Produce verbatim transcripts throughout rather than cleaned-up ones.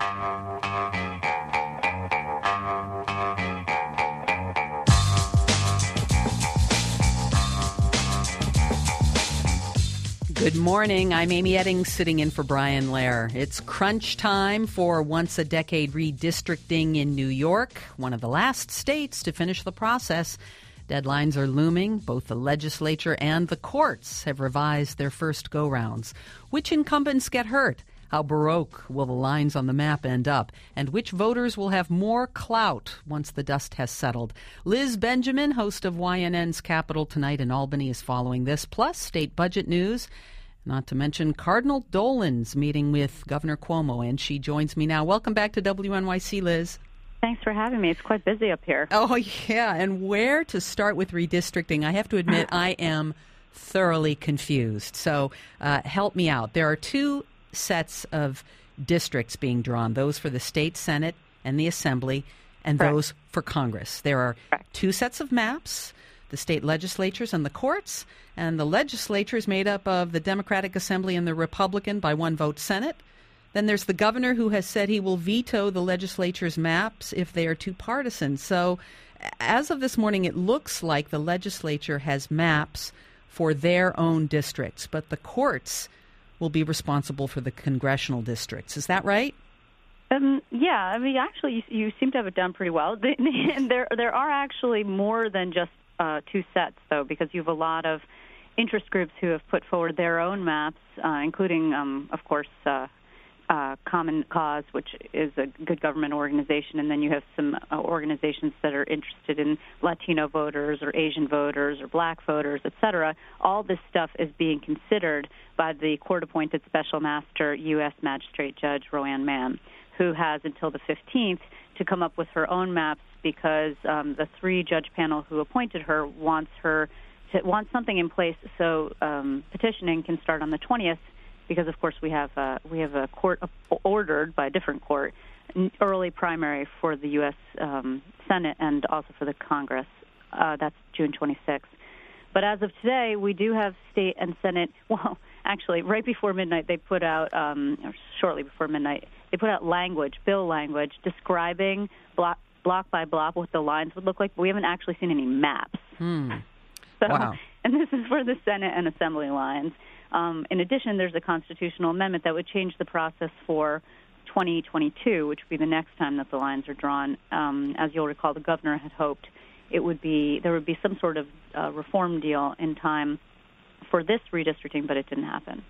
Good morning. I'm Amy Eddings, sitting in for Brian Lair. It's crunch time for once-a-decade redistricting in New York, one of the last states to finish the process. Deadlines are looming. Both the legislature and the courts have revised their first go-rounds. Which incumbents get hurt? How baroque will the lines on the map end up? And which voters will have more clout once the dust has settled? Liz Benjamin, host of Y N N's Capital Tonight in Albany, is following this, plus state budget news. Not to mention Cardinal Dolan's meeting with Governor Cuomo, and she joins me now. Welcome back to W N Y C, Liz. Thanks for having me. It's quite busy up here. Oh, yeah. And where to start with redistricting? I have to admit, I am thoroughly confused. So uh, help me out. There are two sets of districts being drawn, those for the state Senate and the Assembly, and Correct. those for Congress. There are Correct. two sets of maps, the state legislatures and the courts, and the legislature is made up of the Democratic Assembly and the Republican by one vote Senate. Then there's the governor who has said he will veto the legislature's maps if they are too partisan. So as of this morning, it looks like the legislature has maps for their own districts, but the courts will be responsible for the congressional districts. Is that right? Um, yeah, I mean, actually, you, you seem to have it done pretty well. And there, there are actually more than just uh, two sets, though, because you have a lot of interest groups who have put forward their own maps, uh, including, um, of course, uh, uh, Common Cause, which is a good government organization, and then you have some uh, organizations that are interested in Latino voters or Asian voters or black voters, et cetera. All this stuff is being considered by the court-appointed special master U S Magistrate Judge Roanne Mann, who has until the fifteenth to come up with her own maps because um, the three-judge panel who appointed her wants her to, wants something in place so um, petitioning can start on the twentieth. Because of course we have uh, we have a court ordered by a different court early primary for the U S Um, Senate and also for the Congress. Uh, that's June twenty-sixth. But as of today, we do have state and Senate. Well, actually, right before midnight, they put out, um, or shortly before midnight, they put out language, bill language, describing block block by block what the lines would look like. But we haven't actually seen any maps. Hmm. So, wow. And this is for the Senate and Assembly lines. Um, in addition, there's a constitutional amendment that would change the process for twenty twenty-two, which would be the next time that the lines are drawn. Um, as you'll recall, the governor had hoped it would be there would be some sort of uh, reform deal in time for this redistricting, but it didn't happen.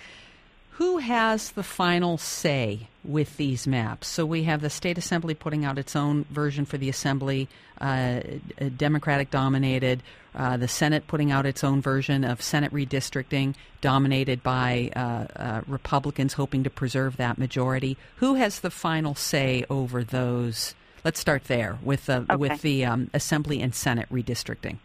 Who has the final say with these maps? So we have the State Assembly putting out its own version for the Assembly, uh, Democratic-dominated, uh, the Senate putting out its own version of Senate redistricting, dominated by uh, uh, Republicans hoping to preserve that majority. Who has the final say over those? Let's start there with, uh, okay. with the um, Assembly and Senate redistricting.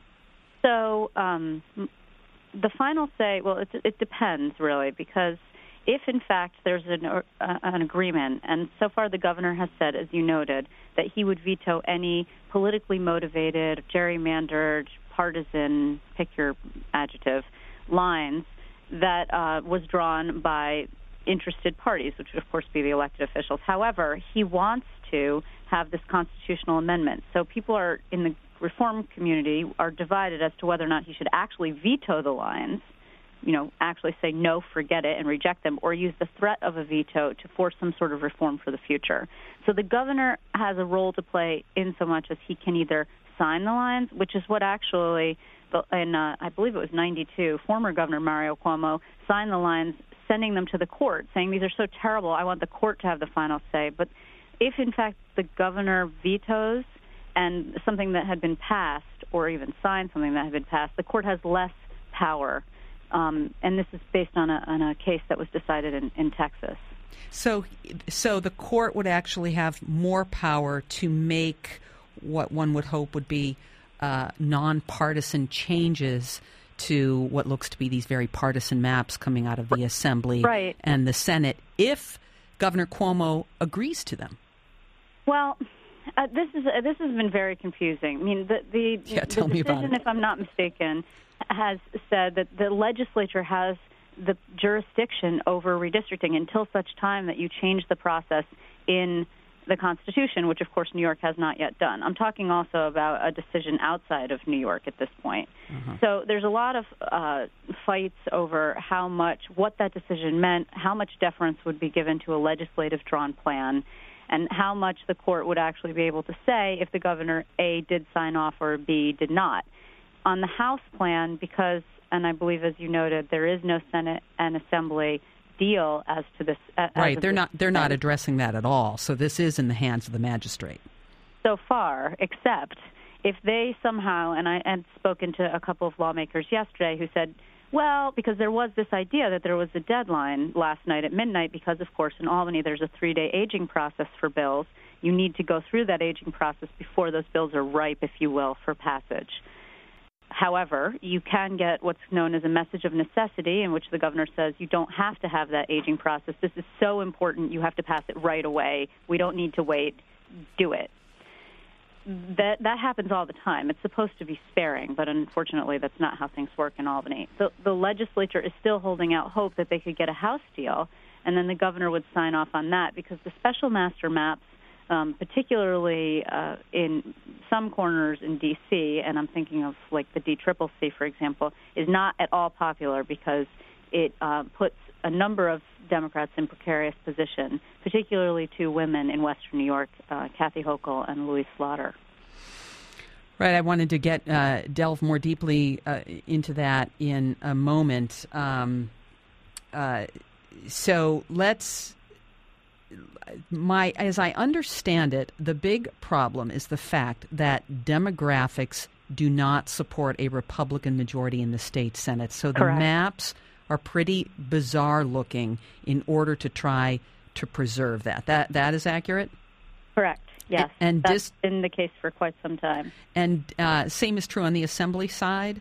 So um, the final say, well, it, it depends, really, because if, in fact, there's an, uh, an agreement, and so far the governor has said, as you noted, that he would veto any politically motivated, gerrymandered, partisan, pick your adjective, lines that uh, was drawn by interested parties, which would, of course, be the elected officials. However, he wants to have this constitutional amendment. So people are in the reform community are divided as to whether or not he should actually veto the lines, you know, actually say no, forget it, and reject them, or use the threat of a veto to force some sort of reform for the future. So the governor has a role to play in so much as he can either sign the lines, which is what actually, in uh, I believe it was ninety-two, former Governor Mario Cuomo signed the lines, sending them to the court, saying these are so terrible, I want the court to have the final say. But if, in fact, the governor vetoes and something that had been passed, or even signed something that had been passed, the court has less power. Um, and this is based on a, on a case that was decided in, in Texas. So, so the court would actually have more power to make what one would hope would be uh, nonpartisan changes to what looks to be these very partisan maps coming out of the Assembly right. and the Senate, if Governor Cuomo agrees to them. Well, uh, this is uh, this has been very confusing. I mean, the the, yeah, tell the me decision, about it. if I'm not mistaken, has said that the legislature has the jurisdiction over redistricting until such time that you change the process in the Constitution, which, of course, New York has not yet done. I'm talking also about a decision outside of New York at this point. Mm-hmm. So there's a lot of uh, fights over how much, what that decision meant, how much deference would be given to a legislative drawn plan, and how much the court would actually be able to say if the governor, A, did sign off or B, did not. On the House plan, because, and I believe, as you noted, there is no Senate and Assembly deal as to this. As right, they're not they're thing. not addressing that at all. So this is in the hands of the magistrate. So far, except if they somehow, and I had spoken to a couple of lawmakers yesterday who said, well, because there was this idea that there was a deadline last night at midnight because, of course, in Albany there's a three-day aging process for bills. You need to go through that aging process before those bills are ripe, if you will, for passage. However, you can get what's known as a message of necessity, in which the governor says you don't have to have that aging process. This is so important, you have to pass it right away. We don't need to wait. Do it. That that happens all the time. It's supposed to be sparing, but unfortunately that's not how things work in Albany. The, the legislature is still holding out hope that they could get a House deal, and then the governor would sign off on that, because the special master maps, Um, particularly uh, in some corners in D C, and I'm thinking of like the D C C C, for example, is not at all popular because it uh, puts a number of Democrats in precarious position, particularly two women in Western New York, uh, Kathy Hochul and Louise Slaughter. Right. I wanted to get uh, delve more deeply uh, into that in a moment. Um, uh, so let's. My, as I understand it, the big problem is the fact that demographics do not support a Republican majority in the state Senate. So the Correct. maps are pretty bizarre looking in order to try to preserve that. That that is accurate? Correct. Yes. And, and that's dis- been the case for quite some time. And uh, same is true on the Assembly side?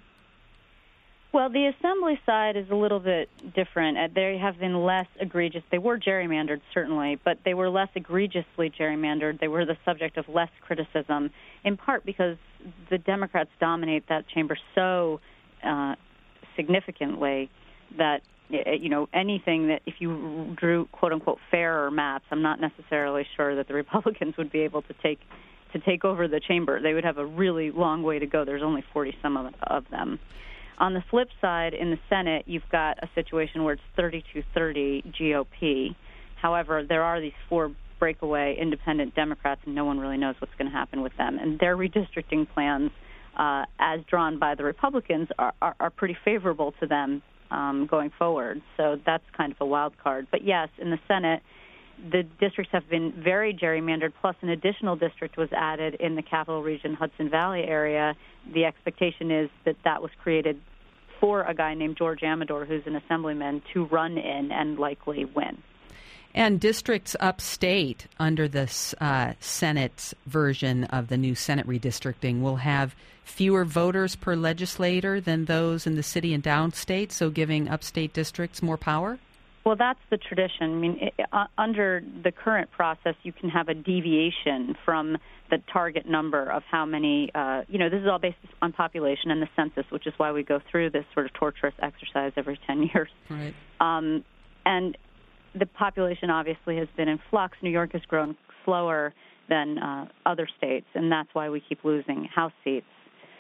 Well, the Assembly side is a little bit different. Uh, They have been less egregious. They were gerrymandered, certainly, but they were less egregiously gerrymandered. They were the subject of less criticism, in part because the Democrats dominate that chamber so uh, significantly that, you know, anything that if you drew, quote-unquote, fairer maps, I'm not necessarily sure that the Republicans would be able to take to take over the chamber. They would have a really long way to go. There's only forty-some of, of them. On the flip side, in the Senate, you've got a situation where it's thirty-two thirty G O P. However, there are these four breakaway independent Democrats, and no one really knows what's going to happen with them. And their redistricting plans, uh, as drawn by the Republicans, are, are, are pretty favorable to them um, going forward. So that's kind of a wild card. But yes, in the Senate, the districts have been very gerrymandered, plus an additional district was added in the Capital Region Hudson Valley area. The expectation is that that was created for a guy named George Amador, who's an assemblyman, to run in and likely win. And districts upstate under this uh, Senate version of the new Senate redistricting will have fewer voters per legislator than those in the city and downstate, so giving upstate districts more power? Well, that's the tradition. I mean, it, uh, under the current process, you can have a deviation from the target number of how many, uh, you know, this is all based on population and the census, which is why we go through this sort of torturous exercise every ten years. Right. Um, and the population obviously has been in flux. New York has grown slower than uh, other states, and that's why we keep losing House seats.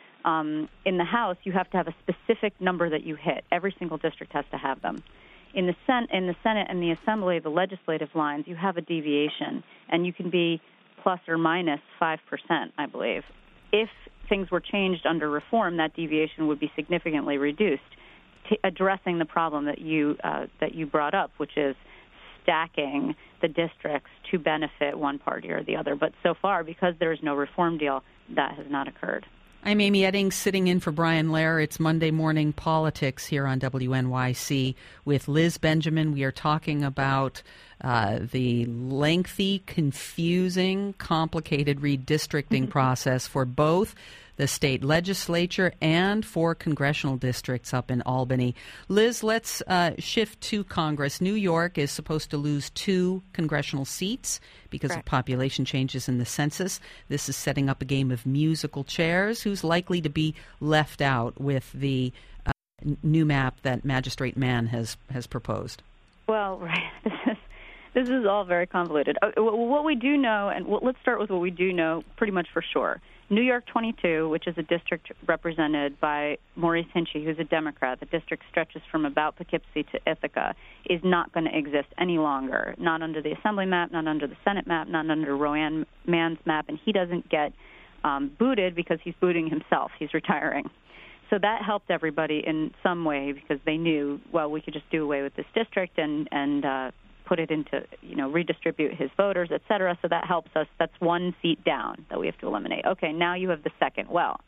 Um, in the House, you have to have a specific number that you hit. Every single district has to have them. In the, Sen- in the Senate and the Assembly, the legislative lines, you have a deviation, and you can be plus or minus five percent, I believe. If things were changed under reform, that deviation would be significantly reduced, t- addressing the problem that you uh, that you brought up, which is stacking the districts to benefit one party or the other. But so far, because there is no reform deal, that has not occurred. I'm Amy Eddings, sitting in for Brian Lehrer. It's Monday Morning Politics here on W N Y C with Liz Benjamin. We are talking about uh, the lengthy, confusing, complicated redistricting process for both the state legislature and for congressional districts up in Albany. Liz, let's uh, shift to Congress. New York is supposed to lose two congressional seats because Correct. of population changes in the census. This is setting up a game of musical chairs. Who's likely to be left out with the uh, new map that Magistrate Mann has, has proposed? Well, right. This is This is all very convoluted. Uh, what we do know, and what, let's start with what we do know pretty much for sure. New York twenty-two, which is a district represented by Maurice Hinchey, who's a Democrat, the district stretches from about Poughkeepsie to Ithaca, is not going to exist any longer, not under the Assembly map, not under the Senate map, not under Rowan Mann's map, and he doesn't get um, booted because he's booting himself. He's retiring. So that helped everybody in some way because they knew, well, we could just do away with this district and, and uh, put it into, you know, redistribute his voters, et cetera. So that helps us. That's one seat down that we have to eliminate. Okay, now you have the second. Well,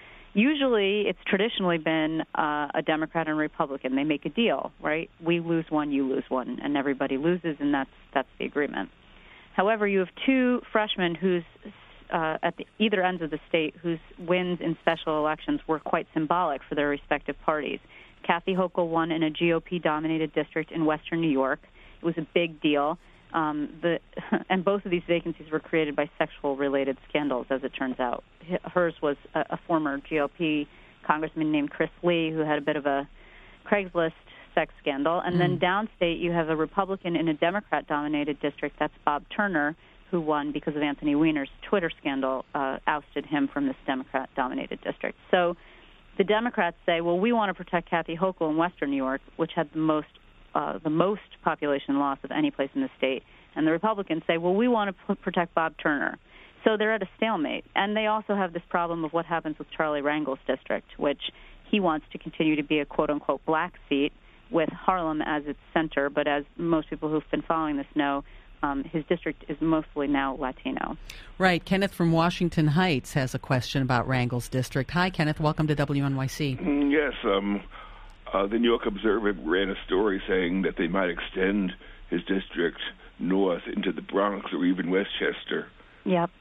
usually it's traditionally been uh, a Democrat and a Republican. They make a deal, right? We lose one, you lose one, and everybody loses, and that's that's the agreement. However, you have two freshmen whose uh, at the, either ends of the state whose wins in special elections were quite symbolic for their respective parties. Kathy Hochul won in a G O P-dominated district in western New York. It was a big deal. Um, the, and both of these vacancies were created by sexual-related scandals, as it turns out. Hers was a, a former G O P congressman named Chris Lee, who had a bit of a Craigslist sex scandal. And mm. then downstate, you have a Republican in a Democrat-dominated district. That's Bob Turner, who won because of Anthony Weiner's Twitter scandal, uh, ousted him from this Democrat-dominated district. So the Democrats say, well, we want to protect Kathy Hochul in western New York, which had the most Uh, the most population loss of any place in the state. And the Republicans say, well, we want to p- protect Bob Turner. So they're at a stalemate. And they also have this problem of what happens with Charlie Rangel's district, which he wants to continue to be a quote-unquote black seat with Harlem as its center. But as most people who've been following this know, um, his district is mostly now Latino. Right. Kenneth from Washington Heights has a question about Rangel's district. Hi, Kenneth. Welcome to W N Y C. Mm, yes. Um Uh, the New York Observer ran a story saying that they might extend his district north into the Bronx or even Westchester. Yep,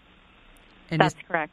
and that's is, correct.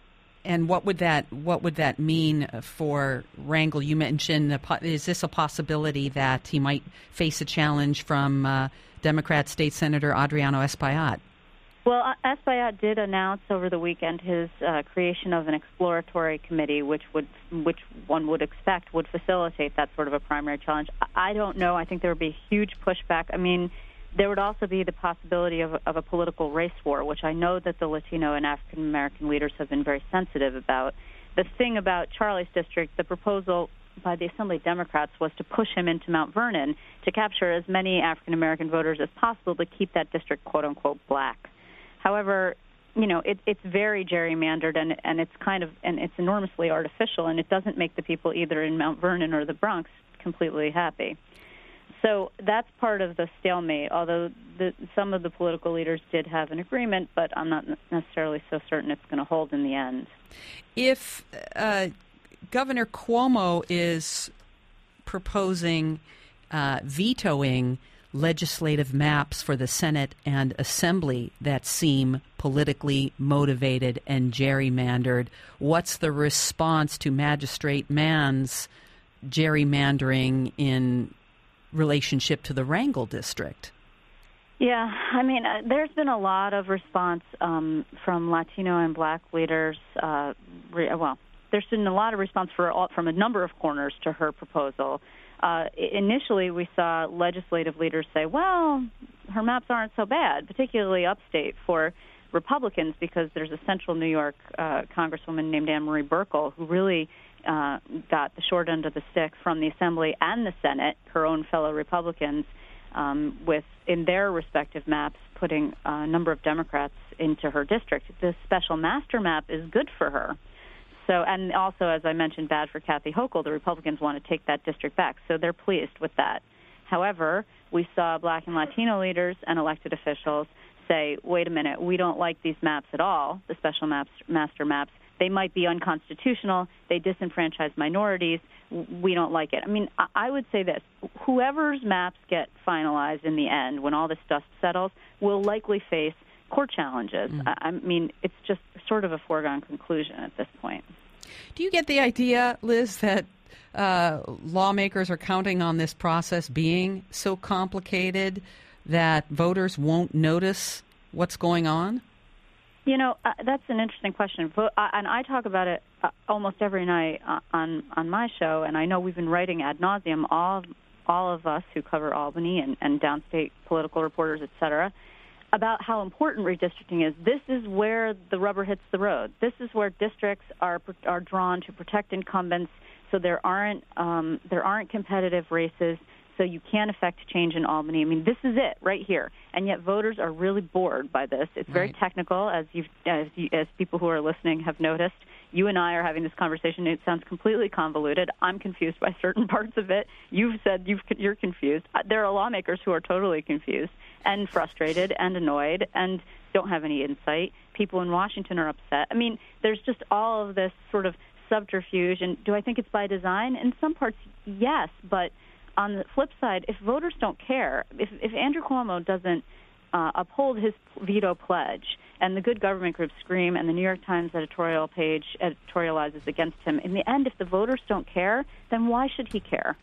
And what would that what would that mean for Rangel? You mentioned, is this a possibility that he might face a challenge from uh, Democrat State Senator Adriano Espaillat? Well, Espaillat did announce over the weekend his uh, creation of an exploratory committee, which would, which one would expect would facilitate that sort of a primary challenge. I don't know. I think there would be huge pushback. I mean, there would also be the possibility of, of a political race war, which I know that the Latino and African American leaders have been very sensitive about. The thing about Charlie's district, the proposal by the Assembly Democrats was to push him into Mount Vernon to capture as many African American voters as possible to keep that district quote unquote black. However, you know, it, it's very gerrymandered, and, and it's kind of and it's enormously artificial, and it doesn't make the people either in Mount Vernon or the Bronx completely happy. So that's part of the stalemate, although the, some of the political leaders did have an agreement, but I'm not necessarily so certain it's going to hold in the end. If uh, Governor Cuomo is proposing uh, vetoing legislative maps for the Senate and Assembly that seem politically motivated and gerrymandered, what's the response to Magistrate Mann's gerrymandering in relationship to the Rangel district? Yeah, I mean, uh, there's been a lot of response um, from Latino and black leaders. Uh, re- well, there's been a lot of response for all, from a number of corners to her proposal. Uh, initially, we saw legislative leaders say, well, her maps aren't so bad, particularly upstate for Republicans, because there's a central New York uh, congresswoman named Ann Marie Burkle who really uh, got the short end of the stick from the Assembly and the Senate, her own fellow Republicans, um, with, in their respective maps, putting a number of Democrats into her district. The special master map is good for her. So, and also, as I mentioned, bad for Kathy Hochul. The Republicans want to take that district back, so they're pleased with that. However, we saw black and Latino leaders and elected officials say, wait a minute, we don't like these maps at all, the special maps, master maps. They might be unconstitutional. They disenfranchise minorities. We don't like it. I mean, I would say this. Whoever's maps get finalized in the end, when all this dust settles, will likely face court challenges. Mm. I mean, it's just sort of a foregone conclusion at this point. Do you get the idea, Liz, that uh, lawmakers are counting on this process being so complicated that voters won't notice what's going on? You know, uh, that's an interesting question. Vo- uh, and I talk about it uh, almost every night uh, on, on my show, and I know we've been writing ad nauseum all all of us who cover Albany and, and downstate political reporters, et cetera, about how important redistricting is. This is where the rubber hits the road. This is where districts are are drawn to protect incumbents, so there aren't um, there aren't competitive races, so you can affect change in Albany. I mean, this is it right here, and yet voters are really bored by this. It's very right. technical, as you've as, you, as people who are listening have noticed. You and I are having this conversation. It sounds completely convoluted. I'm confused by certain parts of it. You've said you've, you're confused. There are lawmakers who are totally confused and frustrated and annoyed and don't have any insight. People in Washington are upset. I mean, there's just all of this sort of subterfuge. And do I think it's by design? In some parts, yes. But on the flip side, if voters don't care, if, if Andrew Cuomo doesn't uh, uphold his veto pledge, and the good government groups scream, and the New York Times editorial page editorializes against him, in the end, if the voters don't care, then why should he care?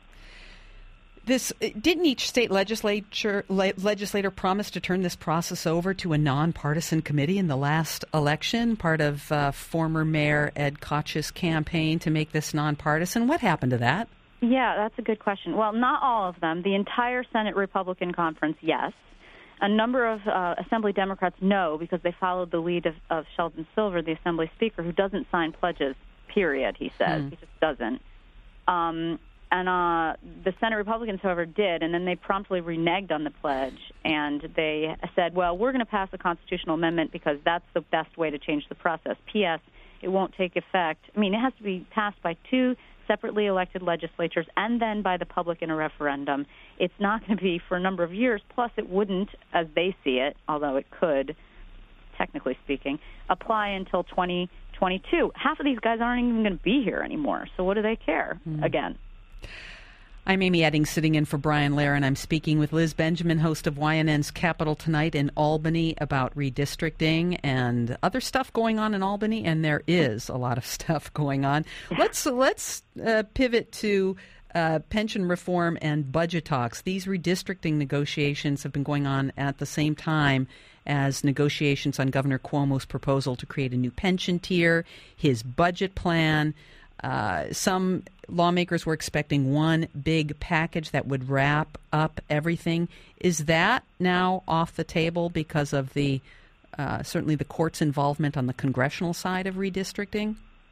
This didn't each state legislature le- legislator promise to turn this process over to a nonpartisan committee in the last election, part of uh, former Mayor Ed Koch's campaign to make this nonpartisan? What happened to that? Yeah, that's a good question. Well, not all of them. The entire Senate Republican Conference, yes. A number of uh, Assembly Democrats, no, because they followed the lead of, of Sheldon Silver, the Assembly Speaker, who doesn't sign pledges, period, he says. Hmm. He just doesn't. Um, and uh, the Senate Republicans, however, did, and then they promptly reneged on the pledge, and they said, well, we're going to pass a constitutional amendment because that's the best way to change the process. P S. It won't take effect. I mean, it has to be passed by two separately elected legislatures and then by the public in a referendum. It's not going to be for a number of years. Plus, it wouldn't, as they see it, although it could, technically speaking, apply until twenty twenty-two. Half of these guys aren't even going to be here anymore. So what do they care? Mm. Again. I'm Amy Edding, sitting in for Brian Lehrer, and I'm speaking with Liz Benjamin, host of Y N N's Capital Tonight in Albany, about redistricting and other stuff going on in Albany, and there is a lot of stuff going on. Let's let's uh, pivot to uh, pension reform and budget talks. These redistricting negotiations have been going on at the same time as negotiations on Governor Cuomo's proposal to create a new pension tier, his budget plan. Uh, some lawmakers were expecting one big package that would wrap up everything. Is that now off the table because of the uh, certainly the court's involvement on the congressional side of redistricting?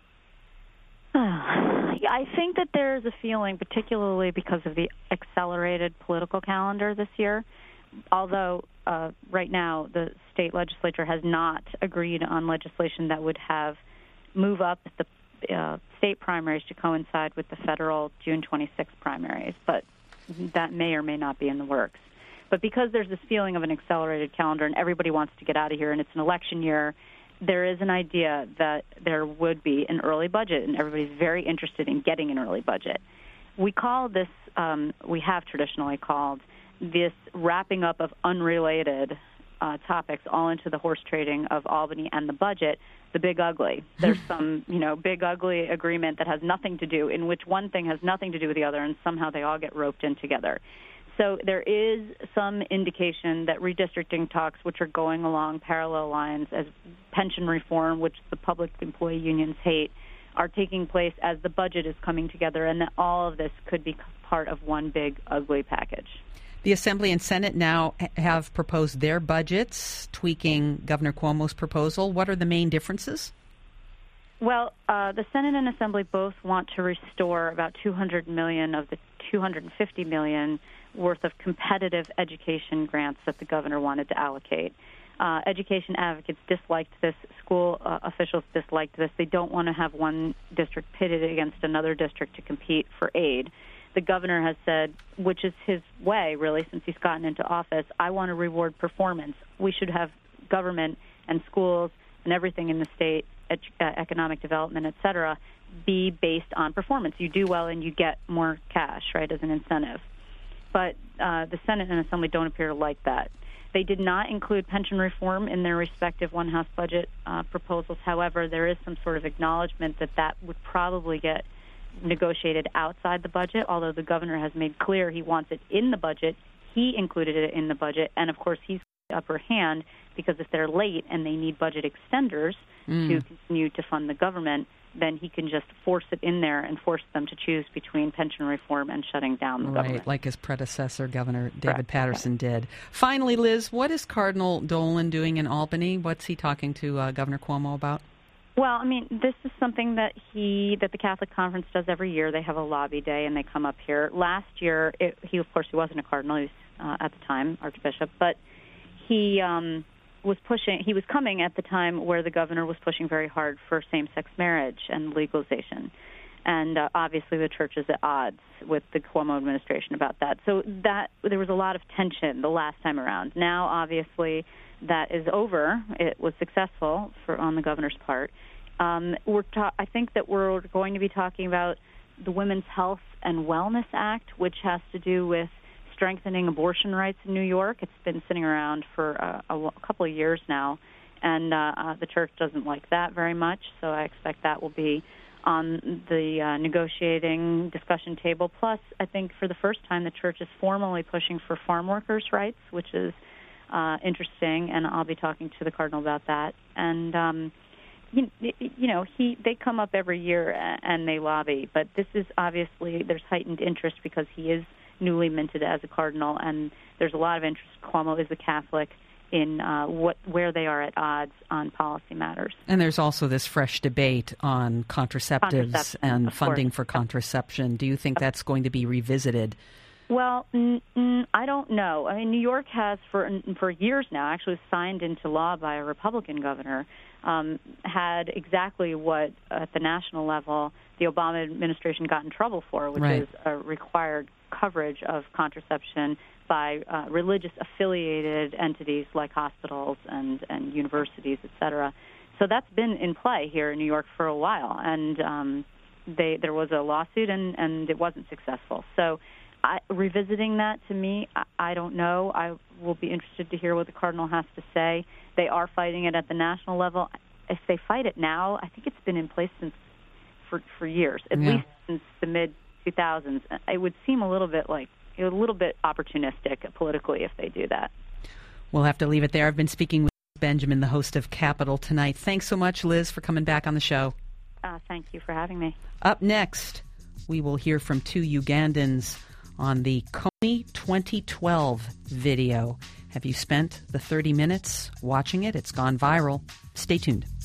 I think that there is a feeling, particularly because of the accelerated political calendar this year, although uh, right now the state legislature has not agreed on legislation that would have move up the Uh, state primaries to coincide with the federal June twenty-sixth primaries, but that may or may not be in the works. But because there's this feeling of an accelerated calendar and everybody wants to get out of here and it's an election year, there is an idea that there would be an early budget, and everybody's very interested in getting an early budget. We call this, um, we have traditionally called this wrapping up of unrelated Uh, topics all into the horse trading of Albany and the budget, the big ugly. There's some, you know, big ugly agreement that has nothing to do, in which one thing has nothing to do with the other, and somehow they all get roped in together. So there is some indication that redistricting talks, which are going along parallel lines as pension reform, which the public employee unions hate, are taking place as the budget is coming together, and that all of this could be part of one big ugly package. The Assembly and Senate now have proposed their budgets, tweaking Governor Cuomo's proposal. What are the main differences? Well, uh, the Senate and Assembly both want to restore about two hundred million dollars of the two hundred fifty million dollars worth of competitive education grants that the governor wanted to allocate. Uh, education advocates disliked this. School uh, officials disliked this. They don't want to have one district pitted against another district to compete for aid. The governor has said, which is his way, really, since he's gotten into office, I want to reward performance. We should have government and schools and everything in the state, ed- uh, economic development, et cetera, be based on performance. You do well and you get more cash, right, as an incentive. But uh, the Senate and Assembly don't appear to like that. They did not include pension reform in their respective one-house budget uh, proposals. However, there is some sort of acknowledgement that that would probably get negotiated outside the budget, although the governor has made clear he wants it in the budget. He included it in the budget, and of course he's upper hand, because if they're late and they need budget extenders mm. to continue to fund the government, then he can just force it in there and force them to choose between pension reform and shutting down the right, government. Right, like his predecessor, Governor David Correct. Paterson, okay. did. Finally, Liz, what is Cardinal Dolan doing in Albany? What's he talking to uh, Governor Cuomo about? Well, I mean, this is something that he that the Catholic Conference does every year. They have a lobby day, and they come up here. Last year, it, he, of course, he wasn't a cardinal. He was, uh, at the time, Archbishop, but he um, was pushing. He was coming at the time where the governor was pushing very hard for same-sex marriage and legalization, and uh, obviously the church is at odds with the Cuomo administration about that. So that there was a lot of tension the last time around. Now, obviously, that is over. It was successful for on the governor's part. Um, we're ta- I think that we're going to be talking about the Women's Health and Wellness Act, which has to do with strengthening abortion rights in New York. It's been sitting around for uh, a, a couple of years now, and uh, uh, the church doesn't like that very much, so I expect that will be on the uh, negotiating discussion table. Plus, I think for the first time, the church is formally pushing for farm workers' rights, which is uh, interesting, and I'll be talking to the cardinal about that. And, um, you, you know, he they come up every year and they lobby, but this is obviously, there's heightened interest because he is newly minted as a cardinal, and there's a lot of interest. Cuomo is a Catholic in uh, what where they are at odds on policy matters. And there's also this fresh debate on contraceptives and funding for contraception. Do you think that's going to be revisited? Well, n- n- I don't know. I mean, New York has for for years now, actually signed into law by a Republican governor, um, had exactly what at the national level the Obama administration got in trouble for, which right. is a required coverage of contraception by uh, religious-affiliated entities like hospitals and, and universities, et cetera. So that's been in play here in New York for a while, and um, they, there was a lawsuit, and, and it wasn't successful. So I, revisiting that, to me, I, I don't know. I will be interested to hear what the cardinal has to say. They are fighting it at the national level. If they fight it now, I think it's been in place since for, for years, at yeah. least since the mid two thousands. It would seem a little bit like a little bit opportunistic politically if they do that. We'll have to leave it there. I've been speaking with Benjamin, the host of Capital Tonight. Thanks so much, Liz, for coming back on the show. Uh, thank you for having me. Up next, we will hear from two Ugandans on the Kony twenty twelve video. Have you spent the thirty minutes watching it? It's gone viral. Stay tuned.